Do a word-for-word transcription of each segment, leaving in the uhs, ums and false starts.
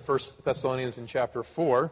First Thessalonians in chapter four.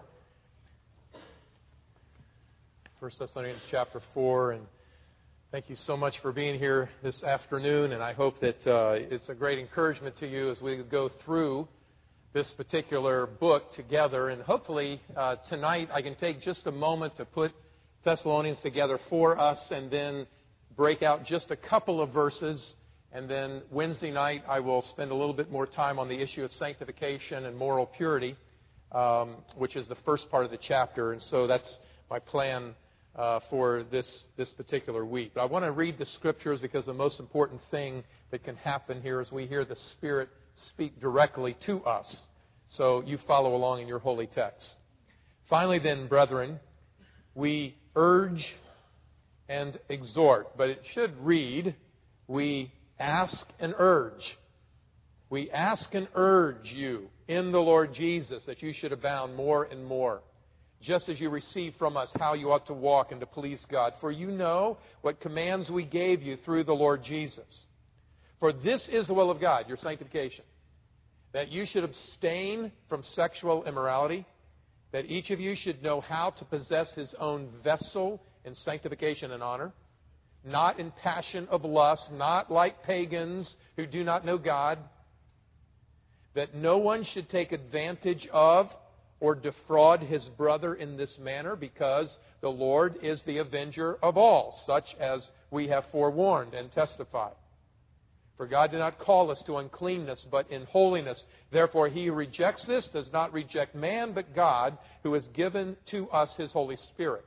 First Thessalonians chapter four, and thank you so much for being here this afternoon, and I hope that uh, it's a great encouragement to you as we go through this particular book together. And hopefully uh, tonight I can take just a moment to put Thessalonians together for us and then break out just a couple of verses. And then Wednesday night I will spend a little bit more time on the issue of sanctification and moral purity, um, which is the first part of the chapter. And so that's my plan Uh, for this, this particular week. But I want to read the Scriptures because the most important thing that can happen here is we hear the Spirit speak directly to us. So you follow along in your holy text. Finally then, brethren, we urge and exhort, but it should read, we ask and urge. We ask and urge you in the Lord Jesus that you should abound more and more, just as you receive from us how you ought to walk and to please God. For you know what commands we gave you through the Lord Jesus. For this is the will of God, your sanctification, that you should abstain from sexual immorality, that each of you should know how to possess his own vessel in sanctification and honor, not in passion of lust, not like pagans who do not know God, that no one should take advantage of or defraud his brother in this manner, because the Lord is the avenger of all, such as we have forewarned and testified. For God did not call us to uncleanness, but in holiness. Therefore, he who rejects this does not reject man, but God, who has given to us his Holy Spirit.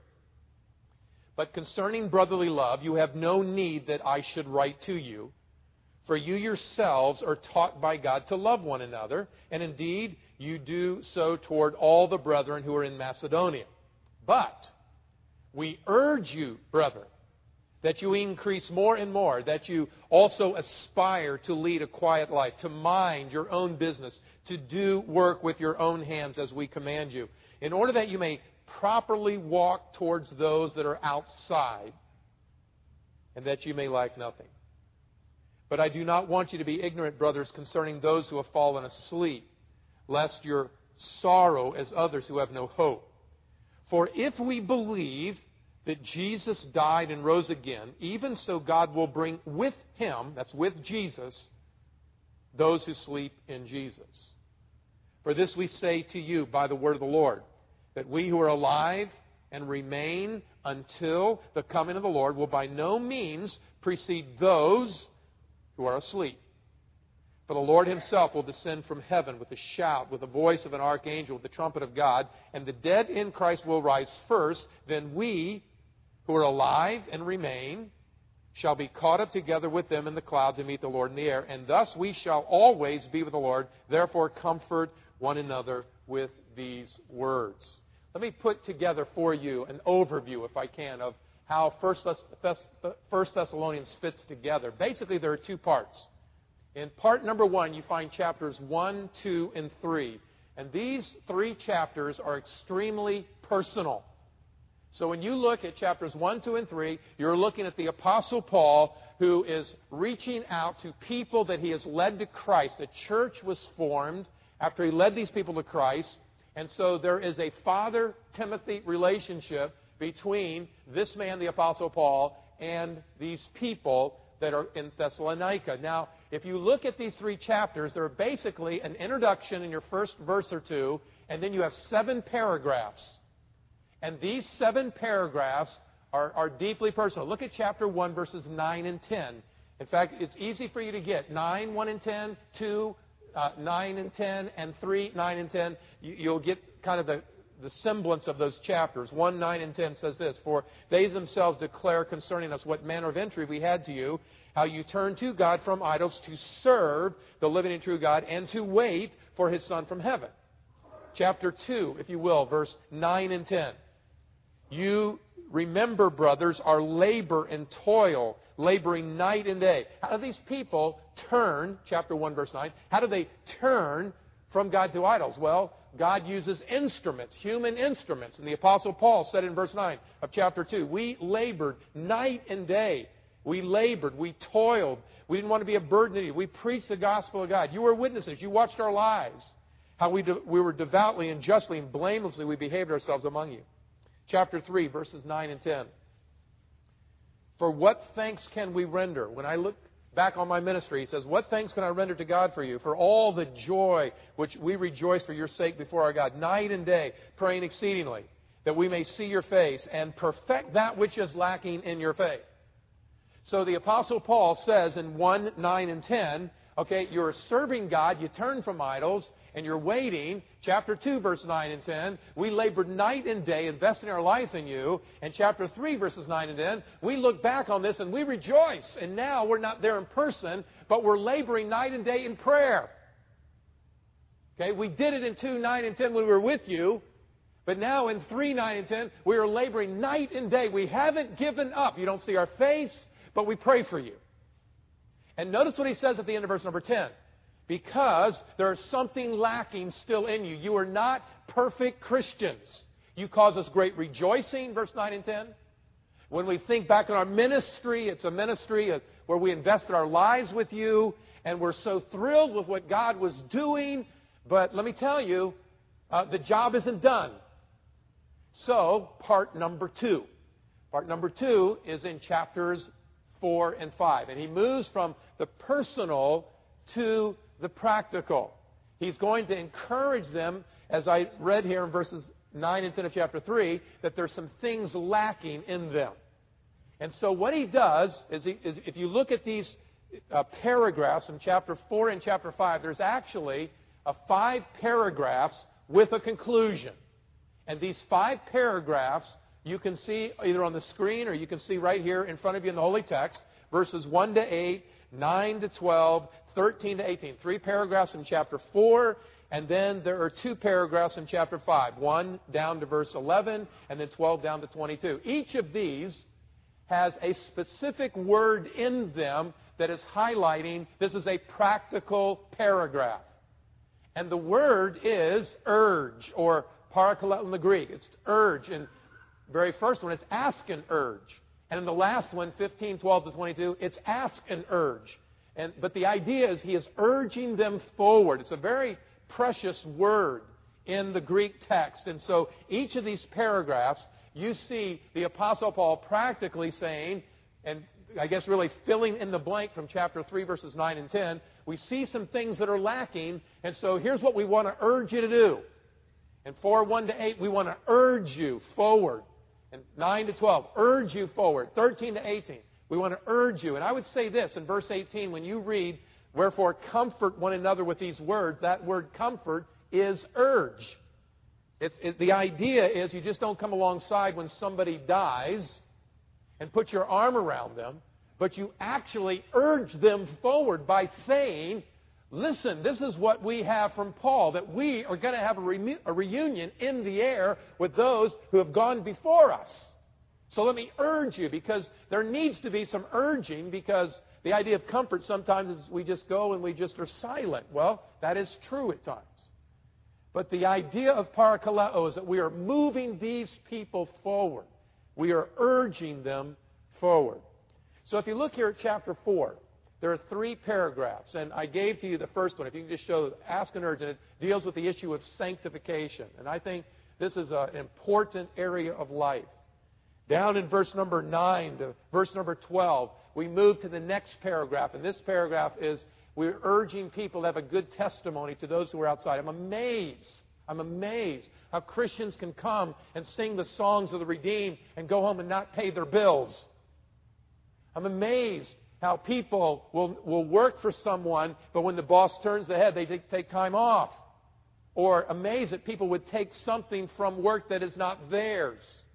But concerning brotherly love, you have no need that I should write to you, for you yourselves are taught by God to love one another, and indeed you do so toward all the brethren who are in Macedonia. But we urge you, brethren, that you increase more and more, that you also aspire to lead a quiet life, to mind your own business, to do work with your own hands as we command you, in order that you may properly walk towards those that are outside, and that you may lack nothing. But I do not want you to be ignorant, brothers, concerning those who have fallen asleep, lest your sorrow as others who have no hope. For if we believe that Jesus died and rose again, even so God will bring with him, that's with Jesus, those who sleep in Jesus. For this we say to you by the word of the Lord, that we who are alive and remain until the coming of the Lord will by no means precede those who are asleep. For the Lord himself will descend from heaven with a shout, with the voice of an archangel, with the trumpet of God, and the dead in Christ will rise first. Then we, who are alive and remain, shall be caught up together with them in the cloud to meet the Lord in the air. And thus we shall always be with the Lord. Therefore comfort one another with these words. Let me put together for you an overview, if I can, of how First Thessalonians fits together. Basically, there are two parts. In part number one, you find chapters one, two, and three. And these three chapters are extremely personal. So when you look at chapters one, two, and three, you're looking at the Apostle Paul, who is reaching out to people that he has led to Christ. A church was formed after he led these people to Christ. And so there is a Father-Timothy relationship between this man, the Apostle Paul, and these people that are in Thessalonica. Now, if you look at these three chapters, they're basically an introduction in your first verse or two, and then you have seven paragraphs. And these seven paragraphs are, are deeply personal. Look at chapter one, verses nine and ten. In fact, it's easy for you to get. nine, one and ten, two, uh, nine and ten, and three, nine and ten. You, you'll get kind of the the semblance of those chapters. one, nine, and ten says this, for they themselves declare concerning us what manner of entry we had to you, how you turned to God from idols to serve the living and true God and to wait for his Son from heaven. Chapter two, if you will, verse nine and ten. You remember, brothers, our labor and toil, laboring night and day. How do these people turn, chapter one, verse nine, how do they turn from God to idols? Well, God uses instruments, human instruments. And the Apostle Paul said in verse nine of chapter two, we labored night and day. We labored. We toiled. We didn't want to be a burden to you. We preached the gospel of God. You were witnesses. You watched our lives. how we, de- we were devoutly and justly and blamelessly we behaved ourselves among you. Chapter three, verses nine and ten. For what thanks can we render? When I look back on my ministry, he says, what thanks can I render to God for you? For all the joy which we rejoice for your sake before our God, night and day, praying exceedingly, that we may see your face and perfect that which is lacking in your faith. So the Apostle Paul says in one, nine, and ten, okay, you're serving God, you turn from idols, and you're waiting. Chapter two, verse nine and ten, we labored night and day, investing our life in you. And chapter three, verses nine and ten, we look back on this and we rejoice. And now we're not there in person, but we're laboring night and day in prayer. Okay, we did it in two, nine, and ten when we were with you. But now in three, nine, and ten, we are laboring night and day. We haven't given up. You don't see our face, but we pray for you. And notice what he says at the end of verse number ten. Because there is something lacking still in you. You are not perfect Christians. You cause us great rejoicing, verse nine and ten. When we think back on our ministry, it's a ministry where we invested our lives with you, and we're so thrilled with what God was doing. But let me tell you, uh, the job isn't done. So, part number two. Part number two is in chapters four and five. And he moves from the personal to the practical. He's going to encourage them, as I read here in verses nine and ten of chapter three, that there's some things lacking in them. And so what he does is, he, is if you look at these uh, paragraphs in chapter four and chapter five, there's actually uh, five paragraphs with a conclusion. And these five paragraphs you can see either on the screen or you can see right here in front of you in the Holy Text, verses one to eight, nine to twelve, thirteen to eighteen. Three paragraphs in chapter four, and then there are two paragraphs in chapter five. One down to verse eleven, and then twelve down to twenty-two. Each of these has a specific word in them that is highlighting this is a practical paragraph. And the word is urge, or parakaleo in the Greek. It's urge. And the very first one, it's ask and urge. And in the last one, fifteen, twelve to twenty-two, it's ask and urge. And, but the idea is he is urging them forward. It's a very precious word in the Greek text. And so each of these paragraphs, you see the Apostle Paul practically saying, and I guess really filling in the blank from chapter three, verses nine and ten, we see some things that are lacking. And so here's what we want to urge you to do. In four, one to eight, we want to urge you forward. And nine to twelve, urge you forward. thirteen to eighteen, we want to urge you. And I would say this in verse eighteen, when you read, wherefore comfort one another with these words, that word comfort is urge. It's, it, the idea is you just don't come alongside when somebody dies and put your arm around them, but you actually urge them forward by saying, listen, this is what we have from Paul, that we are going to have a, re- a reunion in the air with those who have gone before us. So let me urge you, because there needs to be some urging, because the idea of comfort sometimes is we just go and we just are silent. Well, that is true at times. But the idea of parakaleo is that we are moving these people forward. We are urging them forward. So if you look here at chapter four, there are three paragraphs, and I gave to you the first one. If you can just show, ask and urge, and it deals with the issue of sanctification. And I think this is an important area of life. Down in verse number nine to verse number twelve, we move to the next paragraph. And this paragraph is, we're urging people to have a good testimony to those who are outside. I'm amazed. I'm amazed how Christians can come and sing the songs of the redeemed and go home and not pay their bills. I'm amazed how people will, will work for someone, but when the boss turns the head, they take time off. Or amazed that people would take something from work that is not theirs.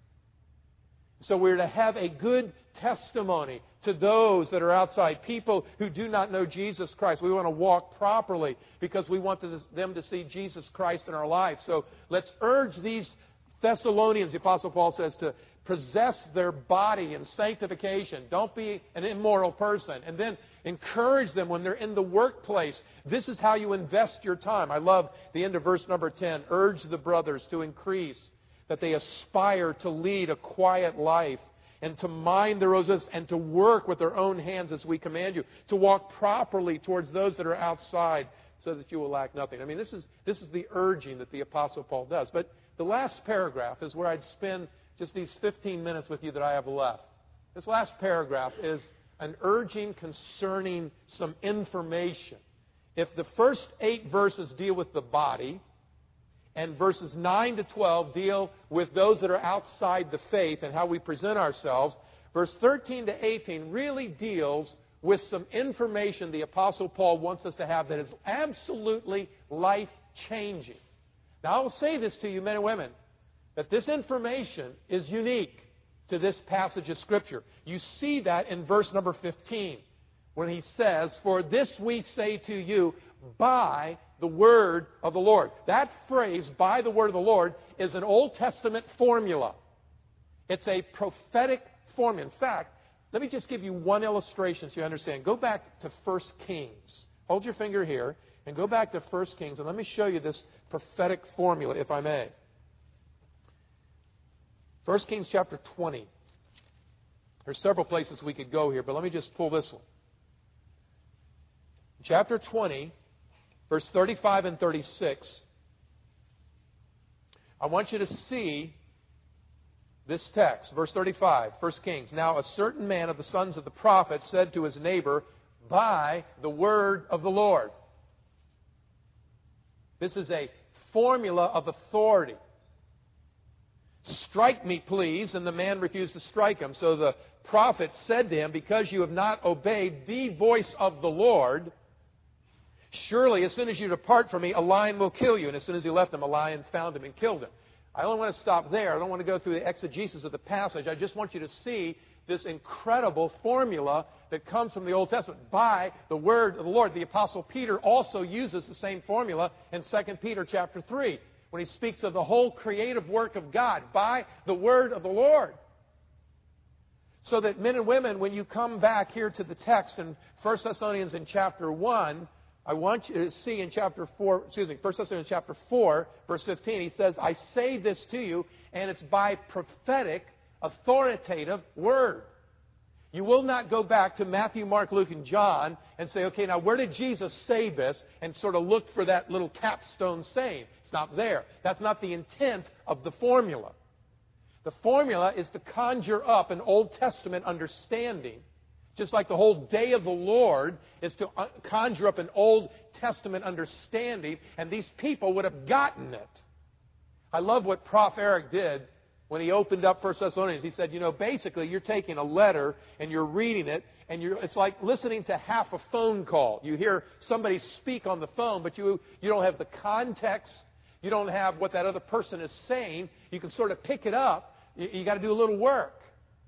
So we're to have a good testimony to those that are outside, people who do not know Jesus Christ. We want to walk properly because we want to, them to see Jesus Christ in our life. So let's urge these Thessalonians, the Apostle Paul says, to possess their body in sanctification. Don't be an immoral person. And then encourage them when they're in the workplace. This is how you invest your time. I love the end of verse number ten. Urge the brothers to increase, that they aspire to lead a quiet life and to mind their own business and to work with their own hands as we command you, to walk properly towards those that are outside, so that you will lack nothing. I mean, this is, this is the urging that the Apostle Paul does. But the last paragraph is where I'd spend just these fifteen minutes with you that I have left. This last paragraph is an urging concerning some information. If the first eight verses deal with the body, and verses nine to twelve deal with those that are outside the faith and how we present ourselves, verse thirteen to eighteen really deals with some information the Apostle Paul wants us to have that is absolutely life-changing. Now, I will say this to you, men and women, that this information is unique to this passage of Scripture. You see that in verse number fifteen, when he says, "For this we say to you by the word of the Lord." That phrase, "by the word of the Lord," is an Old Testament formula. It's a prophetic formula. In fact, let me just give you one illustration so you understand. Go back to First Kings. Hold your finger here and go back to First Kings, and let me show you this prophetic formula, if I may. First Kings chapter twenty. There's several places we could go here, but let me just pull this one. Chapter twenty, verse thirty-five and thirty-six. I want you to see this text, verse thirty-five, First Kings. "Now a certain man of the sons of the prophets said to his neighbor, by the word of the Lord." This is a formula of authority. "Strike me, please." And the man refused to strike him. So the prophet said to him, "Because you have not obeyed the voice of the Lord, surely as soon as you depart from me, a lion will kill you." And as soon as he left him, a lion found him and killed him. I don't want to stop there. I don't want to go through the exegesis of the passage. I just want you to see this incredible formula that comes from the Old Testament. By the word of the Lord. The Apostle Peter also uses the same formula in Second Peter chapter three, when he speaks of the whole creative work of God. By the word of the Lord. So that men and women, when you come back here to the text in First Thessalonians in chapter one, I want you to see in chapter four, excuse me, First Thessalonians chapter four, verse fifteen, he says, "I say this to you, and it's by prophetic, authoritative word." You will not go back to Matthew, Mark, Luke, and John and say, okay, now where did Jesus say this? And sort of look for that little capstone saying. It's not there. That's not the intent of the formula. The formula is to conjure up an Old Testament understanding, just like the whole day of the Lord is to conjure up an Old Testament understanding, and these people would have gotten it. I love what Prof Eric did when he opened up First Thessalonians. He said, you know, basically you're taking a letter and you're reading it, and you're, it's like listening to half a phone call. You hear somebody speak on the phone, but you, you don't have the context. You don't have what that other person is saying. You can sort of pick it up. You, you got to do a little work.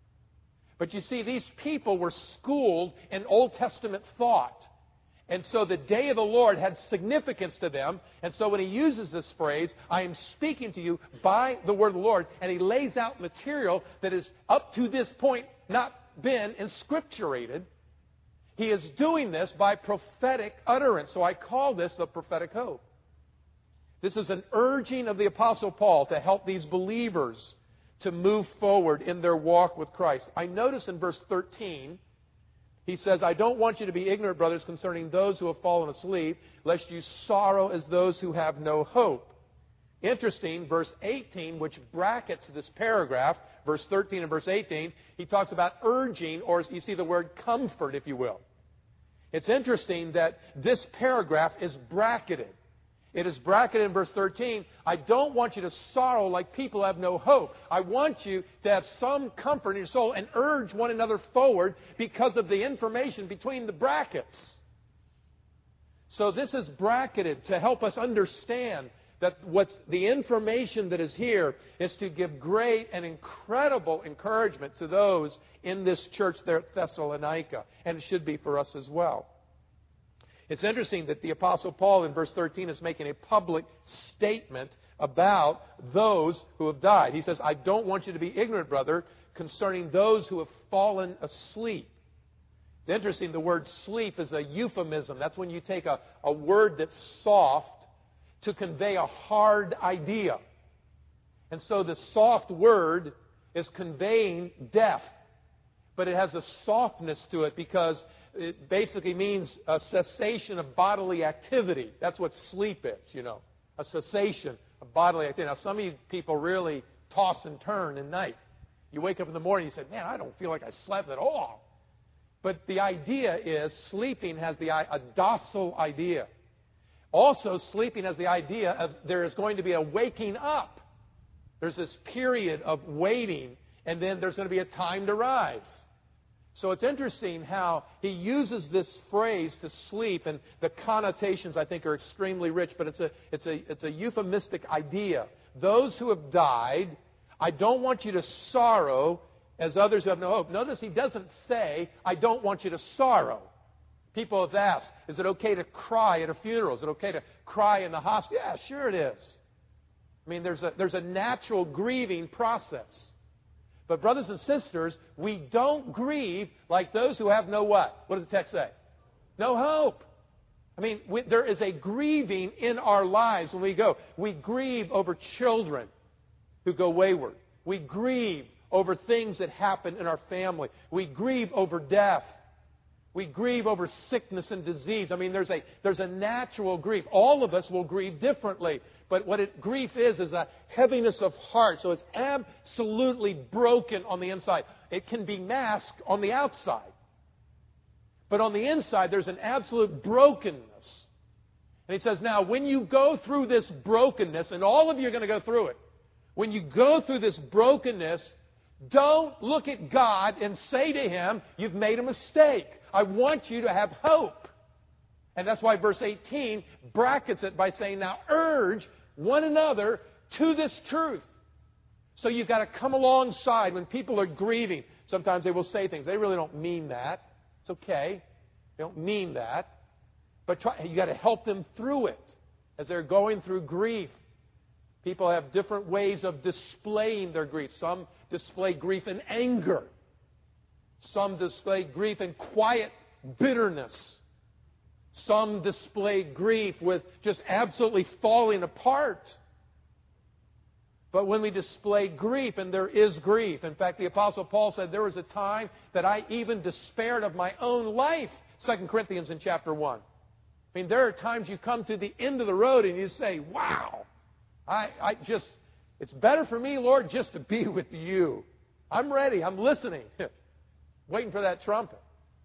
But you see, these people were schooled in Old Testament thought. And so the day of the Lord had significance to them. And so when he uses this phrase, "I am speaking to you by the word of the Lord," and he lays out material that is up to this point not been inscripturated, he is doing this by prophetic utterance. So I call this the prophetic hope. This is an urging of the Apostle Paul to help these believers to move forward in their walk with Christ. I notice in verse thirteen, he says, "I don't want you to be ignorant, brothers, concerning those who have fallen asleep, lest you sorrow as those who have no hope." Interesting, verse eighteen, which brackets this paragraph, verse thirteen and verse eighteen, he talks about urging, or you see the word comfort, if you will. It's interesting that this paragraph is bracketed. It is bracketed in verse thirteen. "I don't want you to sorrow like people have no hope. I want you to have some comfort in your soul and urge one another forward because of the information between the brackets." So this is bracketed to help us understand that what's the information that is here is to give great and incredible encouragement to those in this church there at Thessalonica. And it should be for us as well. It's interesting that the Apostle Paul in verse thirteen is making a public statement about those who have died. He says, "I don't want you to be ignorant, brother, concerning those who have fallen asleep." It's interesting, the word sleep is a euphemism. That's when you take a, a word that's soft to convey a hard idea. And so the soft word is conveying death. But it has a softness to it because it basically means a cessation of bodily activity. That's what sleep is, you know, a cessation of bodily activity. Now, some of you people really toss and turn at night. You wake up in the morning and you say, man, I don't feel like I slept at all. But the idea is sleeping has the a docile idea. Also, sleeping has the idea of there is going to be a waking up. There's this period of waiting, and then there's going to be a time to rise. So it's interesting how he uses this phrase to sleep, and the connotations I think are extremely rich, but it's a, it's a, it's a euphemistic idea. Those who have died, I don't want you to sorrow as others who have no hope. Notice he doesn't say, I don't want you to sorrow. People have asked, is it okay to cry at a funeral? Is it okay to cry in the hospital? Yeah, sure it is. I mean, there's a, there's a natural grieving process. But brothers and sisters, we don't grieve like those who have no what? What does the text say? No hope. I mean, we, there is a grieving in our lives when we go. We grieve over children who go wayward. We grieve over things that happen in our family. We grieve over death. We grieve over sickness and disease. I mean, there's a, there's a natural grief. All of us will grieve differently. But what it, grief is, is a heaviness of heart. So it's absolutely broken on the inside. It can be masked on the outside. But on the inside, there's an absolute brokenness. And he says, now, when you go through this brokenness, and all of you are going to go through it, when you go through this brokenness, don't look at God and say to Him, you've made a mistake. I want you to have hope. And that's why verse eighteen brackets it by saying, now urge one another to this truth. So you've got to come alongside when people are grieving. Sometimes they will say things. They really don't mean that. It's okay. They don't mean that. But try, you've got to help them through it as they're going through grief. People have different ways of displaying their grief. Some display grief in anger. Some display grief in quiet bitterness. Some display grief with just absolutely falling apart. But when we display grief, and there is grief, in fact, the Apostle Paul said, there was a time that I even despaired of my own life, Second Corinthians in chapter one. I mean, there are times you come to the end of the road and you say, wow, I, I just, it's better for me, Lord, just to be with you. I'm ready. I'm listening. Waiting for that trumpet.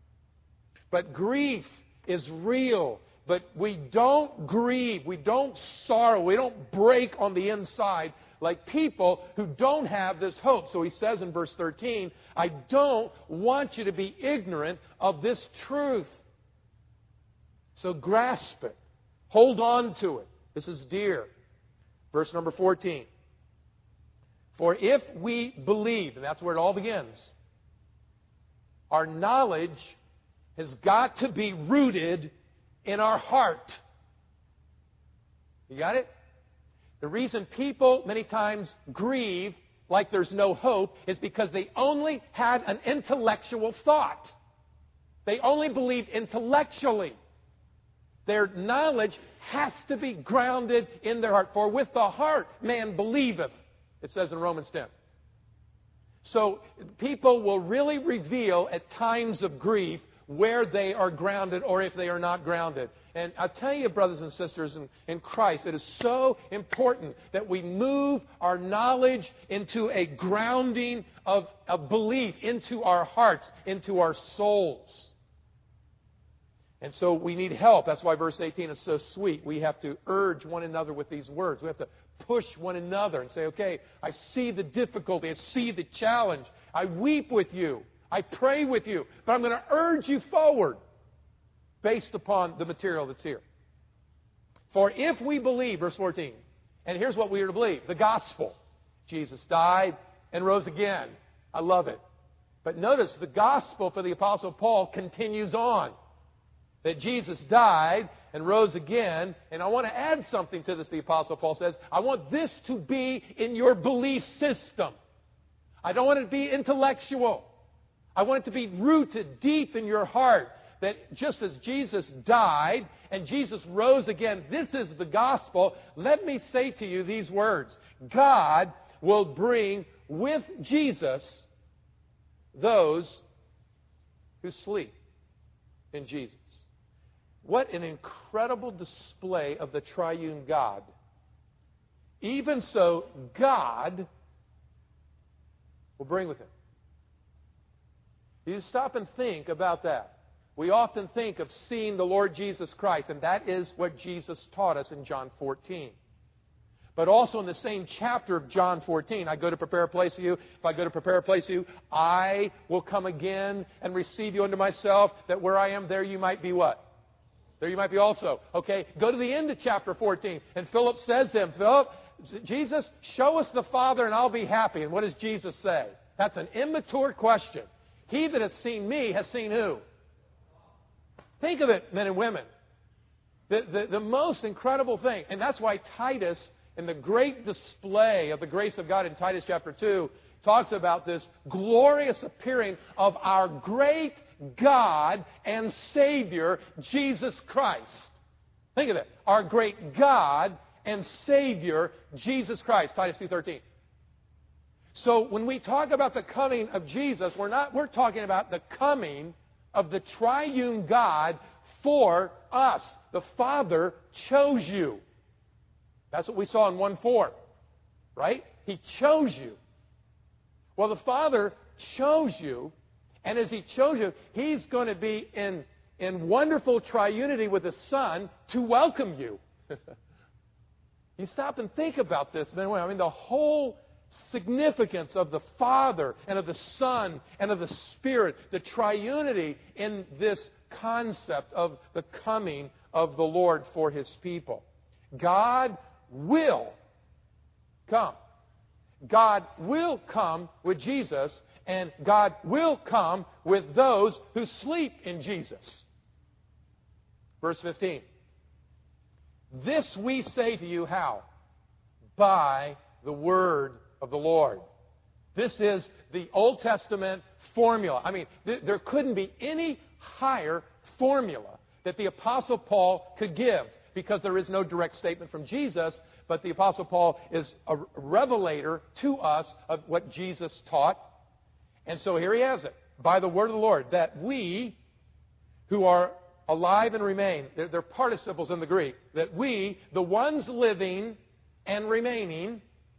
But grief is real. But we don't grieve. We don't sorrow. We don't break on the inside like people who don't have this hope. So he says in verse thirteen, I don't want you to be ignorant of this truth. So grasp it. Hold on to it. This is dear. Verse number fourteen. For if we believe, and that's where it all begins, our knowledge has got to be rooted in our heart. You got it? The reason people many times grieve like there's no hope is because they only had an intellectual thought. They only believed intellectually. Their knowledge has to be grounded in their heart. For with the heart man believeth, it says in Romans ten. So people will really reveal at times of grief where they are grounded or if they are not grounded. And I'll tell you, brothers and sisters in, in Christ, it is so important that we move our knowledge into a grounding of, of belief into our hearts, into our souls. And so we need help. That's why verse eighteen is so sweet. We have to urge one another with these words. We have to push one another and say, okay, I see the difficulty. I see the challenge. I weep with you. I pray with you. But I'm going to urge you forward based upon the material that's here. For if we believe, verse fourteen, and here's what we are to believe, the gospel. Jesus died and rose again. I love it. But notice the gospel for the Apostle Paul continues on. That Jesus died and rose again. And I want to add something to this, the Apostle Paul says. I want this to be in your belief system. I don't want it to be intellectual. I want it to be rooted deep in your heart. That just as Jesus died and Jesus rose again, this is the gospel. Let me say to you these words. God will bring with Jesus those who sleep. in Jesus. What an incredible display of the triune God. Even so, God will bring with Him. You stop and think about that. We often think of seeing the Lord Jesus Christ, and that is what Jesus taught us in John fourteen. But also in the same chapter of John fourteen, I go to prepare a place for you. If I go to prepare a place for you, I will come again and receive you unto myself, that where I am, there you might be what? There you might be also. Okay, go to the end of chapter fourteen, and Philip says to him, Philip, Jesus, show us the Father and I'll be happy. And what does Jesus say? That's an immature question. He that has seen me has seen who? Think of it, men and women. The, the, the most incredible thing, and that's why Titus, in the great display of the grace of God in Titus chapter two, talks about this glorious appearing of our great God and Savior, Jesus Christ. Think of it. Our great God and Savior, Jesus Christ. Titus two thirteen. So when we talk about the coming of Jesus, we're not we're talking about the coming of the triune God for us. The Father chose you. That's what we saw in one four. Right? He chose you. Well, the Father chose you, and as He chose you, He's going to be in, in wonderful triunity with the Son to welcome you. You stop and think about this. I mean, the whole significance of the Father and of the Son and of the Spirit, the triunity in this concept of the coming of the Lord for His people. God will come. God will come with Jesus, and God will come with those who sleep in Jesus. Verse fifteen. This we say to you, how? By the word of the Lord. This is the Old Testament formula. I mean, th- there couldn't be any higher formula that the Apostle Paul could give, because there is no direct statement from Jesus, but the Apostle Paul is a revelator to us of what Jesus taught. And so here he has it. By the word of the Lord, that we who are alive and remain, they're, they're participles in the Greek, that we, the ones living and remaining,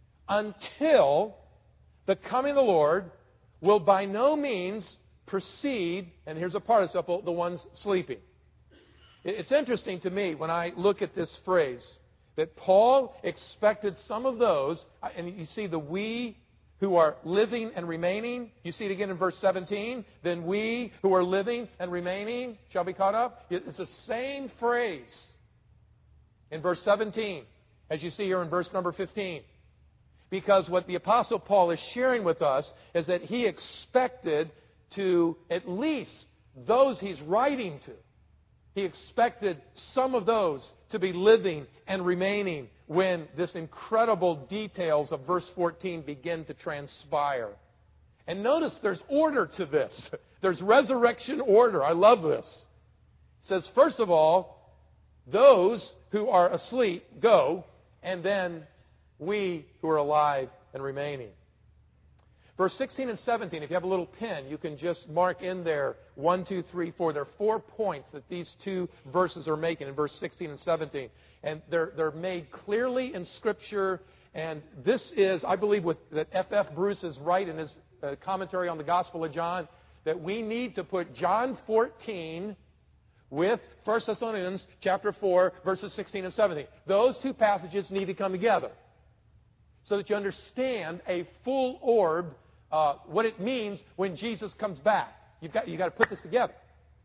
until the coming of the Lord, will by no means precede, and here's a participle, the ones sleeping. It's interesting to me when I look at this phrase that Paul expected some of those, and you see the we who are living and remaining. You see it again in verse seventeen. Then we who are living and remaining shall be caught up. It's the same phrase in verse seventeen as you see here in verse number fifteen. Because what the Apostle Paul is sharing with us is that he expected to, at least those he's writing to, he expected some of those to be living and remaining when this incredible details of verse fourteen begin to transpire. And notice there's order to this. There's resurrection order. I love this. It says, first of all, those who are asleep go, and then we who are alive and remaining. Verse sixteen and seventeen, if you have a little pen, you can just mark in there one, two, three, four. There are four points that these two verses are making in verse sixteen and seventeen. And they're, they're made clearly in Scripture. And this is, I believe, with, that F F Bruce is right in his uh, commentary on the Gospel of John, that we need to put John fourteen with First Thessalonians chapter four, verses sixteen and seventeen. Those two passages need to come together so that you understand a full orb, uh, what it means when Jesus comes back. You've got, you've got to put this together.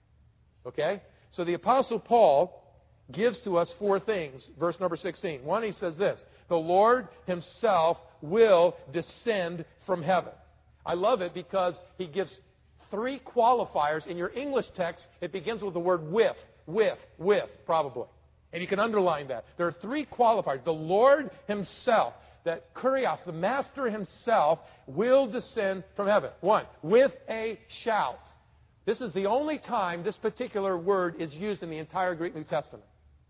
Okay? So the Apostle Paul gives to us four things. Verse number sixteen. One, he says this: the Lord Himself will descend from heaven. I love it because he gives three qualifiers. In your English text, it begins with the word with, with, with, probably. And you can underline that. There are three qualifiers. The Lord Himself, that Kurios, the Master Himself, will descend from heaven. One, with a shout. This is the only time this particular word is used in the entire Greek New Testament.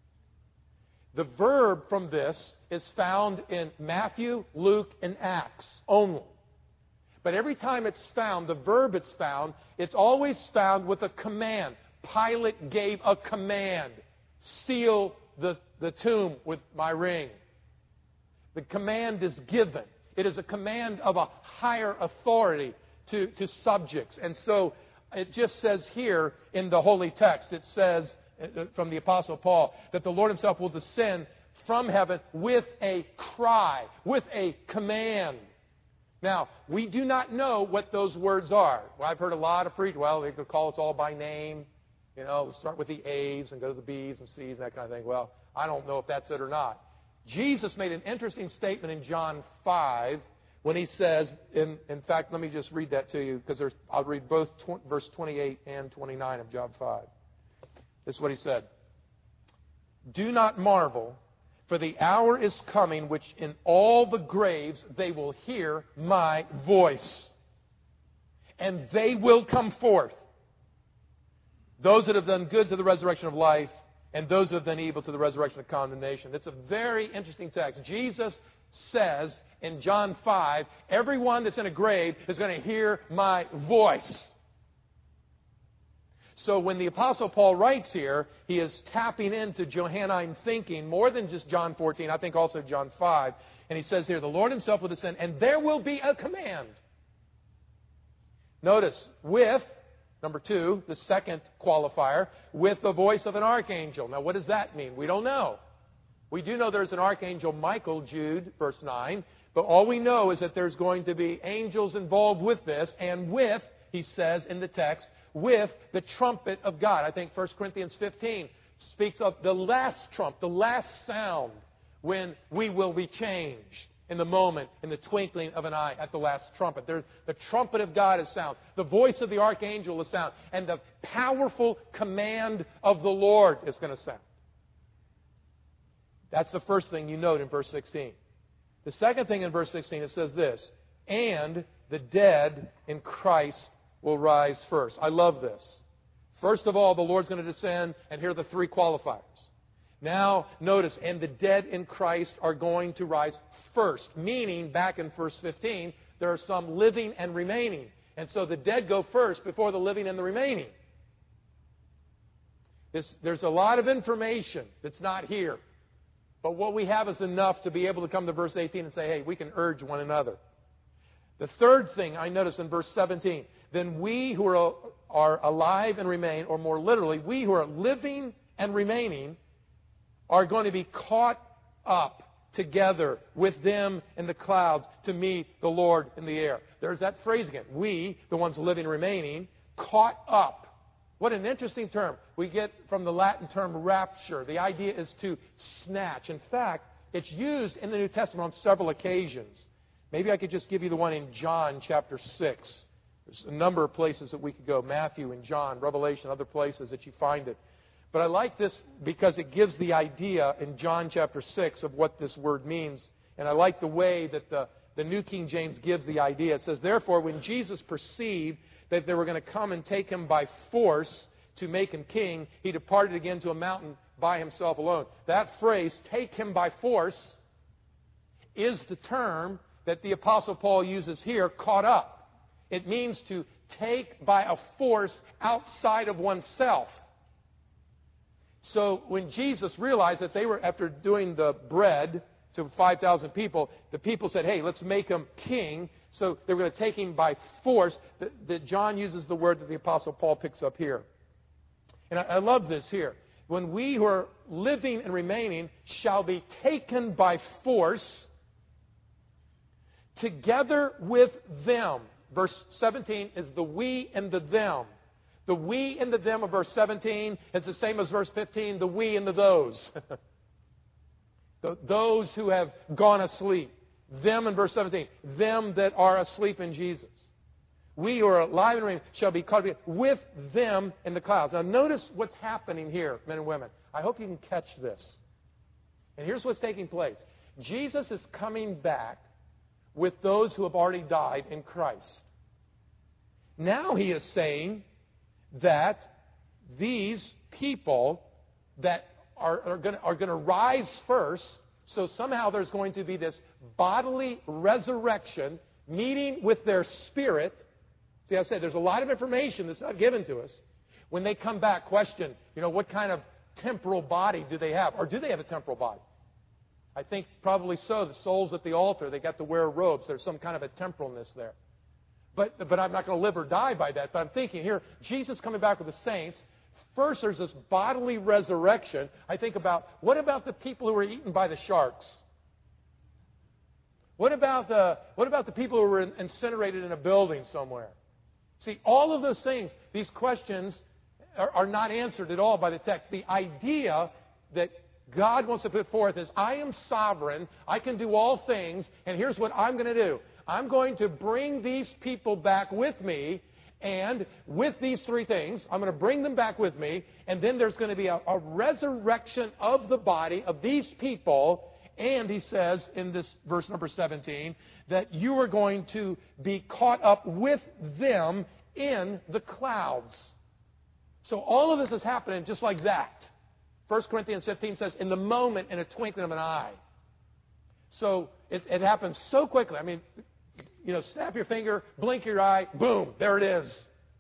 The verb from this is found in Matthew, Luke, and Acts only. But every time it's found, the verb it's found, it's always found with a command. Pilate gave a command. Seal the, the tomb with my ring. The command is given. It is a command of a higher authority to, to subjects. And so it just says here in the holy text, it says from the Apostle Paul, that the Lord himself will descend from heaven with a cry, with a command. Now, we do not know what those words are. Well, I've heard a lot of preachers, well, they could call us all by name. You know, we'll start with the A's and go to the B's and C's and that kind of thing. Well, I don't know if that's it or not. Jesus made an interesting statement in John five when he says, in, in fact, let me just read that to you, because I'll read both tw- verse twenty-eight and twenty-nine of John five. This is what he said. Do not marvel, for the hour is coming which in all the graves they will hear my voice. And they will come forth. Those that have done good to the resurrection of life, and those that have done evil to the resurrection of condemnation. It's a very interesting text. Jesus says in John five, everyone that's in a grave is going to hear my voice. So when the Apostle Paul writes here, he is tapping into Johannine thinking more than just John fourteen, I think also John five. And he says here, the Lord himself will descend, and there will be a command. Notice, with, number two, the second qualifier, with the voice of an archangel. Now, what does that mean? We don't know. We do know there's an archangel, Michael, Jude, verse nine. But all we know is that there's going to be angels involved with this, and with, he says in the text, with the trumpet of God. I think First Corinthians fifteen speaks of the last trump, the last sound, when we will be changed in the moment, in the twinkling of an eye, at the last trumpet. There's, the trumpet of God is sound. The voice of the archangel is sound. And the powerful command of the Lord is going to sound. That's the first thing you note in verse sixteen. The second thing in verse sixteen, it says this, and the dead in Christ will rise first. I love this. First of all, the Lord's going to descend, and here are the three qualifiers. Now, notice, and the dead in Christ are going to rise first, meaning, back in verse fifteen, there are some living and remaining. And so the dead go first before the living and the remaining. This, there's a lot of information that's not here. But what we have is enough to be able to come to verse eighteen and say, hey, we can urge one another. The third thing I notice in verse seventeen, then we who are, are alive and remain, or more literally, we who are living and remaining, are going to be caught up together with them in the clouds to meet the Lord in the air. There's that phrase again. We, the ones living and remaining, caught up. What an interesting term. We get from the Latin term rapture. The idea is to snatch. In fact, it's used in the New Testament on several occasions. Maybe I could just give you the one in John chapter six. There's a number of places that we could go. Matthew and John, Revelation, other places that you find it. But I like this because it gives the idea in John chapter six of what this word means. And I like the way that the, the New King James gives the idea. It says, therefore, when Jesus perceived that they were going to come and take him by force to make him king, he departed again to a mountain by himself alone. That phrase, take him by force, is the term that the Apostle Paul uses here, caught up. It means to take by a force outside of oneself. So when Jesus realized that they were, after doing the bread to five thousand people, the people said, hey, let's make him king. So they were going to take him by force. That, that John uses the word that the Apostle Paul picks up here. And I, I love this here. When we who are living and remaining shall be taken by force together with them. Verse seventeen is the we and the them. The we and the them of verse seventeen is the same as verse fifteen, the we and the those. Those who have gone asleep. Them in verse seventeen. Them that are asleep in Jesus. We who are alive and remain shall be caught up with them in the clouds. Now notice what's happening here, men and women. I hope you can catch this. And here's what's taking place. Jesus is coming back with those who have already died in Christ. Now he is saying that these people that are, are going are going to rise first, so somehow there's going to be this bodily resurrection meeting with their spirit. See, I said there's a lot of information that's not given to us. When they come back, question, you know, what kind of temporal body do they have? Or do they have a temporal body? I think probably so. The souls at the altar, they got to wear robes. There's some kind of a temporalness there. But, but I'm not going to live or die by that. But I'm thinking here, Jesus coming back with the saints. First, there's this bodily resurrection. I think about, what about the people who were eaten by the sharks? What about the, what about the people who were incinerated in a building somewhere? See, all of those things, these questions are, are not answered at all by the text. The idea that God wants to put forth is, I am sovereign, I can do all things, and here's what I'm going to do. I'm going to bring these people back with me, and with these three things, I'm going to bring them back with me, and then there's going to be a, a resurrection of the body of these people. And he says in this verse number seventeen that you are going to be caught up with them in the clouds. So all of this is happening just like that. First Corinthians fifteen says, in the moment, in a twinkling of an eye. So it, it happens so quickly. I mean, you know, snap your finger, blink your eye, boom, there it is.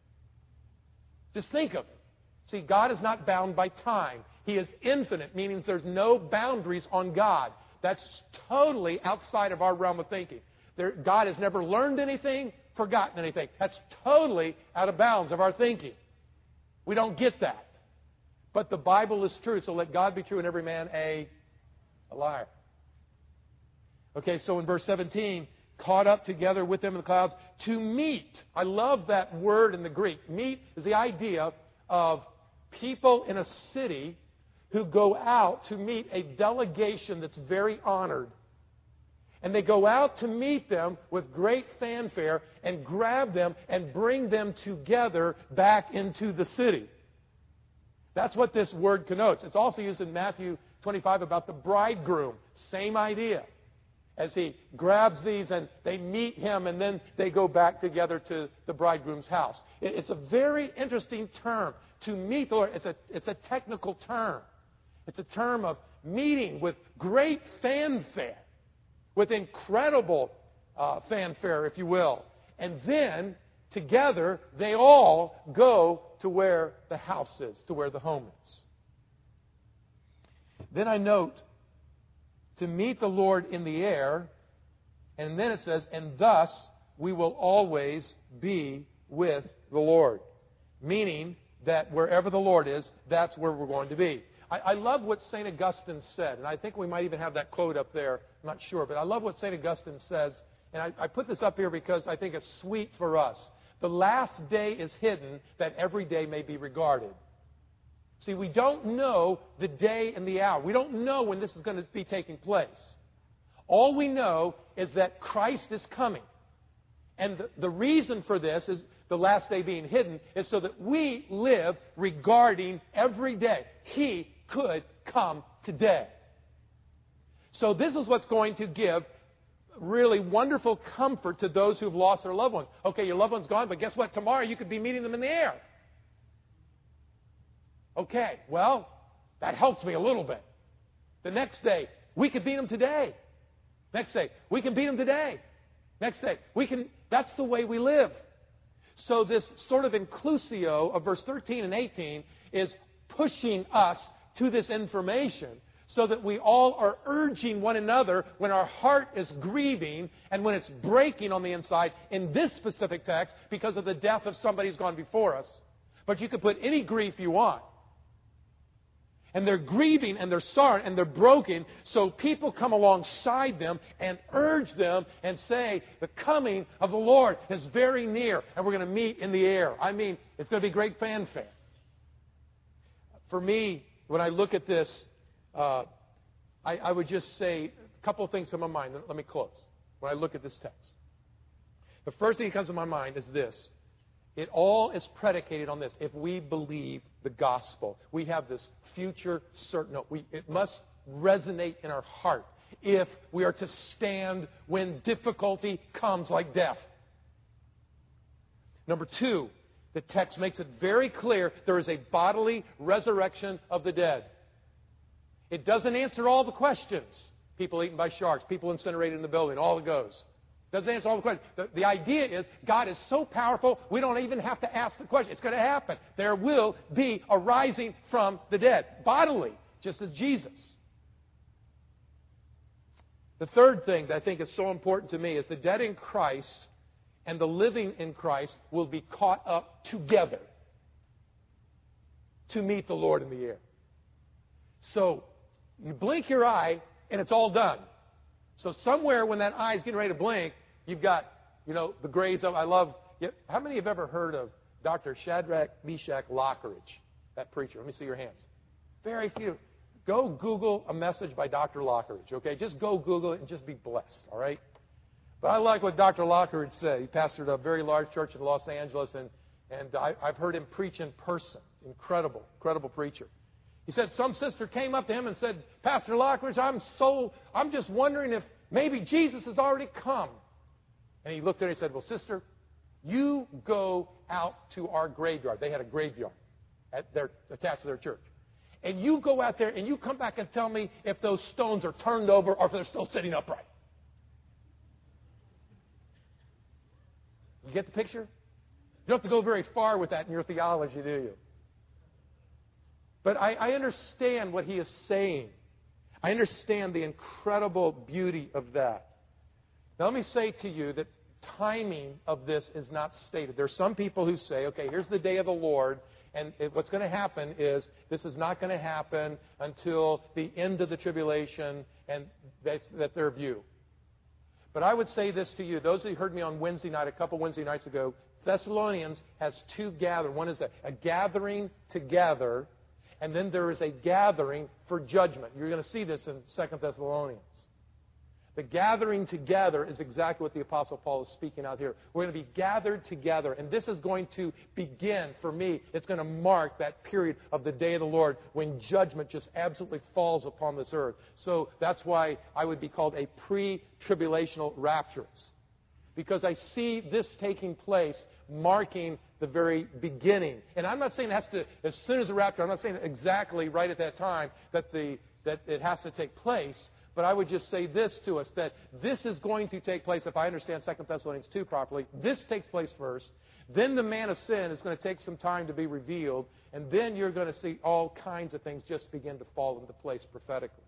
Just think of it. See, God is not bound by time. He is infinite, meaning there's no boundaries on God. That's totally outside of our realm of thinking. There, God has never learned anything, forgotten anything. That's totally out of bounds of our thinking. We don't get that. But the Bible is true, so let God be true and every man a, a liar. Okay, so in verse seventeen, caught up together with them in the clouds to meet. I love that word in the Greek. Meet is the idea of people in a city who go out to meet a delegation that's very honored. And they go out to meet them with great fanfare and grab them and bring them together back into the city. That's what this word connotes. It's also used in Matthew twenty-five about the bridegroom. Same idea. As he grabs these and they meet him and then they go back together to the bridegroom's house. It's a very interesting term. To meet the Lord, it's a, it's a technical term. It's a term of meeting with great fanfare, with incredible uh, fanfare, if you will. And then, together, they all go to where the house is, to where the home is. Then I note, to meet the Lord in the air, and then it says, and thus we will always be with the Lord. Meaning that wherever the Lord is, that's where we're going to be. I, I love what Saint Augustine said, and I think we might even have that quote up there. I'm not sure, but I love what Saint Augustine says, and I, I put this up here because I think it's sweet for us. The last day is hidden that every day may be regarded. See, we don't know the day and the hour. We don't know when this is going to be taking place. All we know is that Christ is coming. And the, the reason for this is the last day being hidden is so that we live regarding every day. He could come today. So this is what's going to give really wonderful comfort to those who've lost their loved ones. Okay, your loved one's gone, but guess what? Tomorrow you could be meeting them in the air. Okay, well, that helps me a little bit. The next day, we could beat them today. Next day, we can beat them today. Next day, we can, that's the way we live. So this sort of inclusio of verse thirteen and eighteen is pushing us to this information so that we all are urging one another when our heart is grieving and when it's breaking on the inside in this specific text because of the death of somebody who's gone before us. But you can put any grief you want. And they're grieving and they're sorry and they're broken. So people come alongside them and urge them and say, the coming of the Lord is very near and we're going to meet in the air. I mean, it's going to be great fanfare. For me, when I look at this, uh, I, I would just say a couple of things to my mind. Let me close. When I look at this text, the first thing that comes to my mind is this. It all is predicated on this. If we believe the gospel, we have this future certain. No, we, it must resonate in our heart if we are to stand when difficulty comes like death. Number two, the text makes it very clear there is a bodily resurrection of the dead. It doesn't answer all the questions. People eaten by sharks, people incinerated in the building, all it goes. Doesn't answer all the questions. The, the idea is God is so powerful, we don't even have to ask the question. It's going to happen. There will be a rising from the dead, bodily, just as Jesus. The third thing that I think is so important to me is the dead in Christ and the living in Christ will be caught up together to meet the Lord in the air. So you blink your eye and it's all done. So somewhere when that eye is getting ready to blink, you've got, you know, the grays of, I love, how many have ever heard of Doctor Shadrach Meshach Lockridge, that preacher? Let me see your hands. Very few. Go Google a message by Doctor Lockridge, okay? Just go Google it and just be blessed, all right? But I like what Doctor Lockridge said. He pastored a very large church in Los Angeles, and, and I, I've heard him preach in person. Incredible, incredible preacher. He said some sister came up to him and said, Pastor Lockridge, I'm so, I'm just wondering if maybe Jesus has already come. And he looked at her and he said, well, sister, you go out to our graveyard. They had a graveyard at their, attached to their church. And you go out there and you come back and tell me if those stones are turned over or if they're still sitting upright. You get the picture? You don't have to go very far with that in your theology, do you? But I, I understand what he is saying. I understand the incredible beauty of that. Now, let me say to you that timing of this is not stated. There are some people who say, okay, here's the day of the Lord, and it, what's going to happen is this is not going to happen until the end of the tribulation, and that's, that's their view. But I would say this to you. Those who heard me on Wednesday night, a couple Wednesday nights ago, Thessalonians has two gatherings. One is a, a gathering together, and then there is a gathering for judgment. You're going to see this in Second Thessalonians. The gathering together is exactly what the Apostle Paul is speaking out here. We're going to be gathered together, and this is going to begin, for me, it's going to mark that period of the day of the Lord when judgment just absolutely falls upon this earth. So that's why I would be called a pre-tribulational rapturist, because I see this taking place marking the very beginning. And I'm not saying it has to, as soon as the rapture, I'm not saying exactly right at that time that, the, that it has to take place. But I would just say this to us, that this is going to take place, if I understand Second Thessalonians two properly. This takes place first. Then the man of sin is going to take some time to be revealed. And then you're going to see all kinds of things just begin to fall into place prophetically.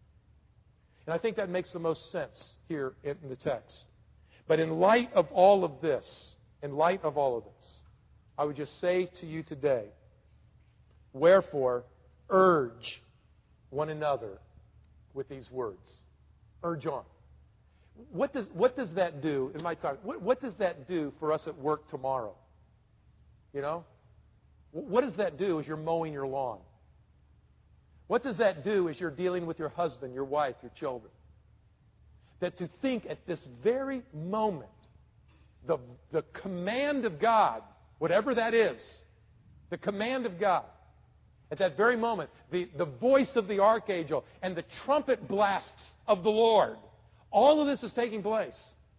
And I think that makes the most sense here in the text. But in light of all of this, in light of all of this, I would just say to you today, wherefore, urge one another with these words. Urge on. What does, what does that do, in my talk, what, what does that do for us at work tomorrow? You know? What does that do as you're mowing your lawn? What does that do as you're dealing with your husband, your wife, your children? That to think at this very moment, the, the command of God, whatever that is, the command of God, at that very moment, the, the voice of the archangel and the trumpet blasts of the Lord, all of this is taking place.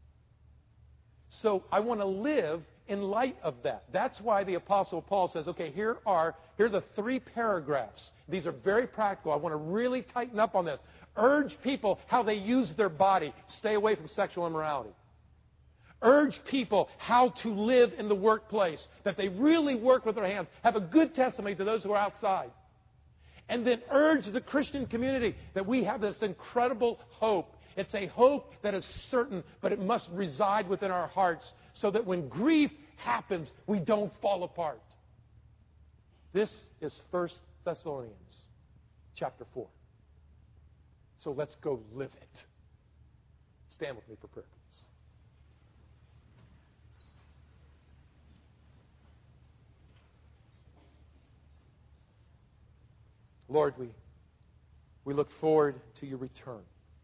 So I want to live in light of that. That's why the Apostle Paul says, okay, here are, here are the three paragraphs. These are very practical. I want to really tighten up on this. Urge people how they use their body. Stay away from sexual immorality. Urge people how to live in the workplace, that they really work with their hands, have a good testimony to those who are outside. And then urge the Christian community that we have this incredible hope. It's a hope that is certain, but it must reside within our hearts so that when grief happens, we don't fall apart. This is First Thessalonians chapter four. So let's go live it. Stand with me for prayer, please. Lord, we, we look forward to your return.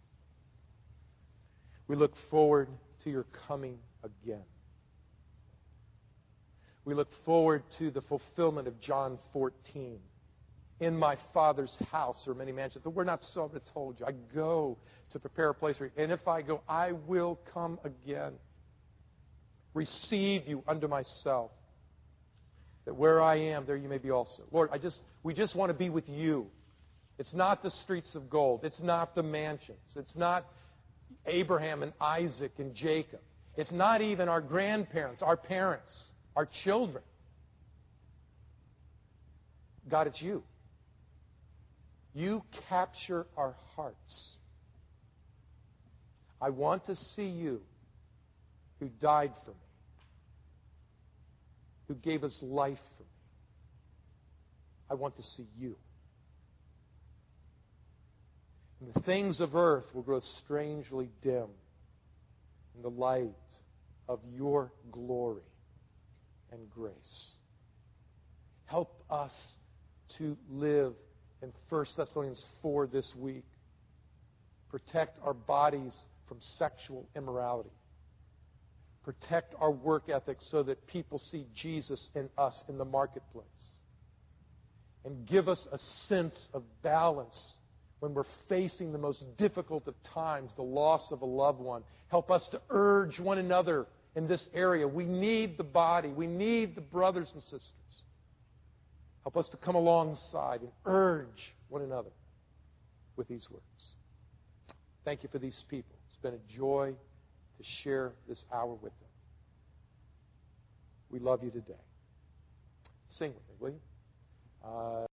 We look forward to your coming again. We look forward to the fulfillment of John fourteen. In my Father's house are many mansions. But we're not so, I told you. I go to prepare a place for you. And if I go, I will come again. Receive you unto myself, that where I am, there you may be also. Lord, I just we just want to be with you. It's not the streets of gold. It's not the mansions. It's not Abraham and Isaac and Jacob. It's not even our grandparents, our parents, our children. God, it's you. You capture our hearts. I want to see you who died for me, who gave us life for me. I want to see you. And the things of earth will grow strangely dim in the light of your glory and grace. Help us to live in First Thessalonians four this week. Protect our bodies from sexual immorality. Protect our work ethic so that people see Jesus in us in the marketplace. And give us a sense of balance when we're facing the most difficult of times, the loss of a loved one. Help us to urge one another in this area. We need the body. We need the brothers and sisters. Help us to come alongside and urge one another with these words. Thank you for these people. It's been a joy to share this hour with them. We love you today. Sing with me, will you? Uh,